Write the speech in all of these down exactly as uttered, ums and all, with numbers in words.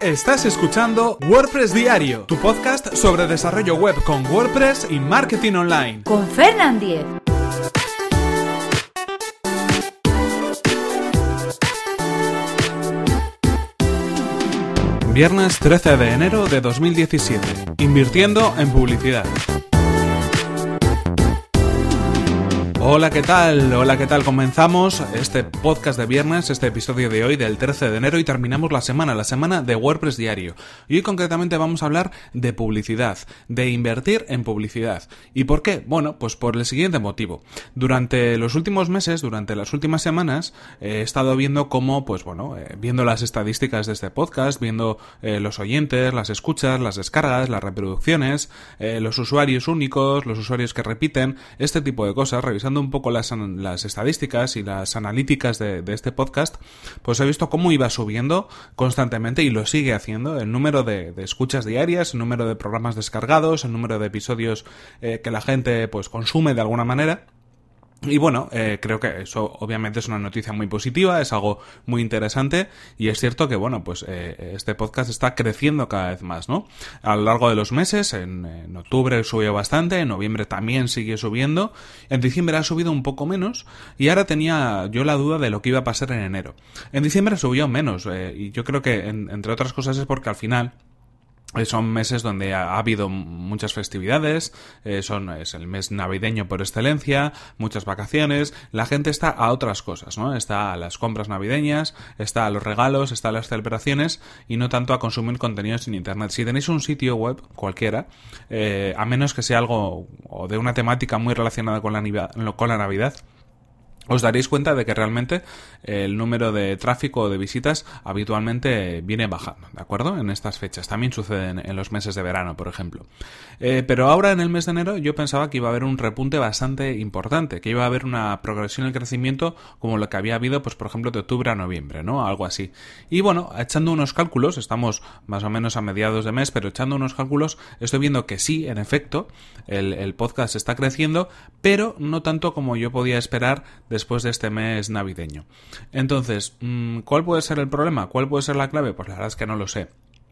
Estás escuchando WordPress Diario, tu podcast sobre desarrollo web con WordPress y marketing online. Con Fernand Diez. Viernes trece de enero de dos mil diecisiete. Invirtiendo en publicidad. Hola, ¿qué tal? Hola, ¿qué tal? Comenzamos este podcast de viernes, este episodio de hoy del trece de enero y terminamos la semana, la semana de WordPress Diario. Y hoy concretamente vamos a hablar de publicidad, de invertir en publicidad. ¿Y por qué? Bueno, pues por el siguiente motivo. Durante los últimos meses, durante las últimas semanas, eh, he estado viendo cómo, pues bueno, eh, viendo las estadísticas de este podcast, viendo eh, los oyentes, las escuchas, las descargas, las reproducciones, eh, los usuarios únicos, los usuarios que repiten, este tipo de cosas, revisando un poco las, las estadísticas y las analíticas de, de este podcast, pues he visto cómo iba subiendo constantemente y lo sigue haciendo el número de, de escuchas diarias, el número de programas descargados, el número de episodios eh, que la gente pues consume de alguna manera. Y bueno, eh, creo que eso obviamente es una noticia muy positiva, es algo muy interesante y es cierto que, bueno, pues eh, este podcast está creciendo cada vez más, ¿no? A lo largo de los meses, en, en octubre subió bastante, en noviembre también sigue subiendo, en diciembre ha subido un poco menos y ahora tenía yo la duda de lo que iba a pasar en enero. En diciembre subió menos eh, y yo creo que, en, entre otras cosas, es porque al final son meses donde ha, ha habido muchas festividades, eh, son es el mes navideño por excelencia, muchas vacaciones, la gente está a otras cosas, ¿no? Está a las compras navideñas, está a los regalos, está a las celebraciones y no tanto a consumir contenidos en internet. Si tenéis un sitio web cualquiera, eh, a menos que sea algo o de una temática muy relacionada con la, con la Navidad, os daréis cuenta de que realmente el número de tráfico o de visitas habitualmente viene bajando, ¿de acuerdo? En estas fechas. También sucede en, en los meses de verano, por ejemplo. Eh, pero ahora en el mes de enero yo pensaba que iba a haber un repunte bastante importante, que iba a haber una progresión en el crecimiento como lo que había habido, pues por ejemplo, de octubre a noviembre, ¿no? Algo así. Y bueno, echando unos cálculos, estamos más o menos a mediados de mes, pero echando unos cálculos, estoy viendo que sí, en efecto, el, el podcast está creciendo, pero no tanto como yo podía esperar de después de este mes navideño. Entonces, ¿cuál puede ser el problema? ¿Cuál puede ser la clave? Pues la verdad es que no lo sé.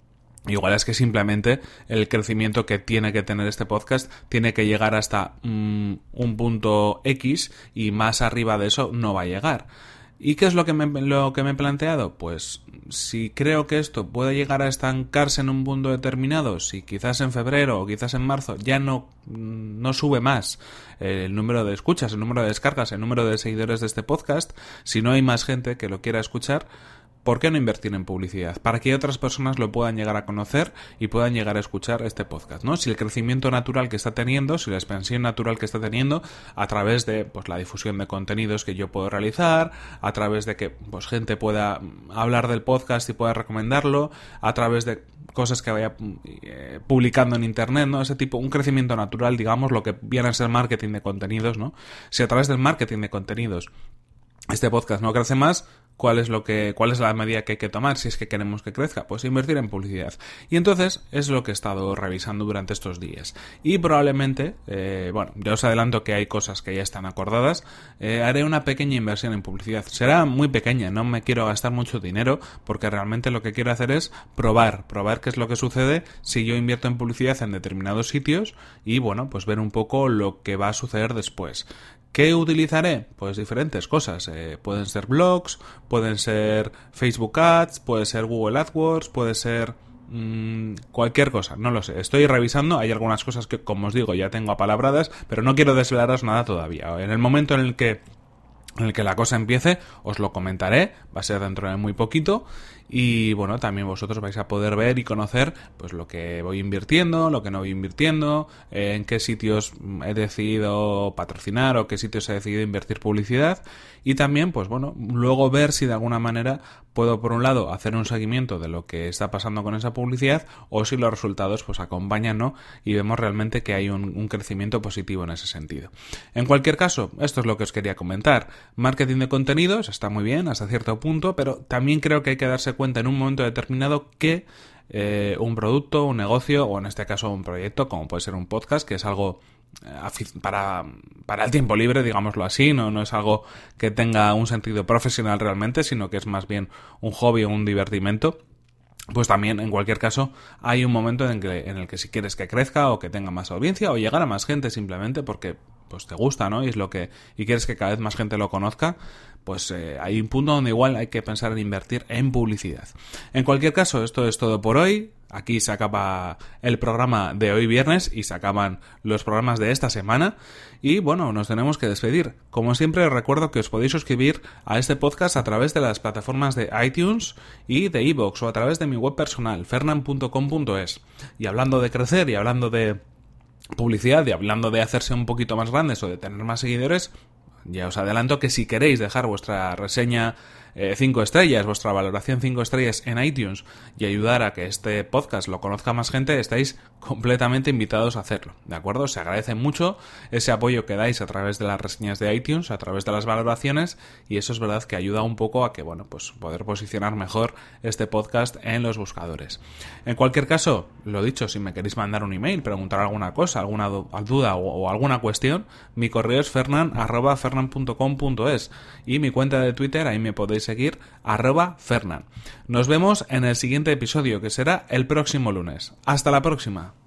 Igual es que simplemente el crecimiento que tiene que tener este podcast tiene que llegar hasta um, un punto X y más arriba de eso no va a llegar. ¿Y qué es lo que me, lo que me he planteado? Pues si creo que esto puede llegar a estancarse en un punto determinado, si quizás en febrero o quizás en marzo ya no, no sube más el número de escuchas, el número de descargas, el número de seguidores de este podcast, si no hay más gente que lo quiera escuchar, ¿por qué no invertir en publicidad? Para que otras personas lo puedan llegar a conocer y puedan llegar a escuchar este podcast, ¿no? Si el crecimiento natural que está teniendo, si la expansión natural que está teniendo a través de pues la difusión de contenidos que yo puedo realizar, a través de que pues gente pueda hablar del podcast y pueda recomendarlo, a través de cosas que vaya eh, publicando en internet, ¿no? Ese tipo, un crecimiento natural, digamos, lo que viene a ser marketing de contenidos, ¿no? Si a través del marketing de contenidos este podcast no crece más, ¿cuál es lo que, cuál es la medida que hay que tomar si es que queremos que crezca? Pues invertir en publicidad. Y entonces es lo que he estado revisando durante estos días. Y probablemente, eh, bueno, ya os adelanto que hay cosas que ya están acordadas, eh, haré una pequeña inversión en publicidad. Será muy pequeña, no me quiero gastar mucho dinero porque realmente lo que quiero hacer es probar, probar qué es lo que sucede si yo invierto en publicidad en determinados sitios y bueno, pues ver un poco lo que va a suceder después. ¿Qué utilizaré? Pues diferentes cosas. Eh, pueden ser blogs, pueden ser Facebook Ads, puede ser Google AdWords, puede ser mmm, cualquier cosa. No lo sé. Estoy revisando. Hay algunas cosas que, como os digo, ya tengo apalabradas, pero no quiero desvelaros nada todavía. En el momento en el que en el que la cosa empiece, os lo comentaré, va a ser dentro de muy poquito y bueno, también vosotros vais a poder ver y conocer pues lo que voy invirtiendo, lo que no voy invirtiendo, eh, en qué sitios he decidido patrocinar o qué sitios he decidido invertir publicidad y también pues bueno, luego ver si de alguna manera puedo por un lado hacer un seguimiento de lo que está pasando con esa publicidad o si los resultados pues acompañan, ¿no? Y vemos realmente que hay un, un crecimiento positivo en ese sentido. En cualquier caso, esto es lo que os quería comentar. Marketing de contenidos está muy bien hasta cierto punto, pero también creo que hay que darse cuenta en un momento determinado que eh, un producto, un negocio o en este caso un proyecto como puede ser un podcast, que es algo eh, para, para el tiempo libre, digámoslo así, no, no es algo que tenga un sentido profesional realmente, sino que es más bien un hobby o un divertimento. pues también, en cualquier caso, hay un momento en, que, en el que si quieres que crezca o que tenga más audiencia o llegar a más gente simplemente porque pues te gusta, ¿no? Y es lo que y quieres que cada vez más gente lo conozca, pues eh, hay un punto donde igual hay que pensar en invertir en publicidad. En cualquier caso, esto es todo por hoy. Aquí se acaba el programa de hoy viernes y se acaban los programas de esta semana. Y bueno, nos tenemos que despedir. Como siempre, os recuerdo que os podéis suscribir a este podcast a través de las plataformas de iTunes y de iVoox o a través de mi web personal, fernan punto com punto es. Y hablando de crecer y hablando de publicidad y hablando de hacerse un poquito más grandes o de tener más seguidores, ya os adelanto que si queréis dejar vuestra reseña cinco eh, estrellas, vuestra valoración cinco estrellas en iTunes y ayudar a que este podcast lo conozca más gente, estáis completamente invitados a hacerlo, ¿de acuerdo? Se agradece mucho ese apoyo que dais a través de las reseñas de iTunes, a través de las valoraciones, y eso es verdad que ayuda un poco a que, bueno, pues poder posicionar mejor este podcast en los buscadores. En cualquier caso, lo dicho, si me queréis mandar un email, preguntar alguna cosa, alguna duda o, o alguna cuestión, mi correo es fernan arroba fernan punto com punto es y mi cuenta de Twitter, ahí me podéis seguir, arroba fernan. Nos vemos en el siguiente episodio, que será el próximo lunes. Hasta la próxima.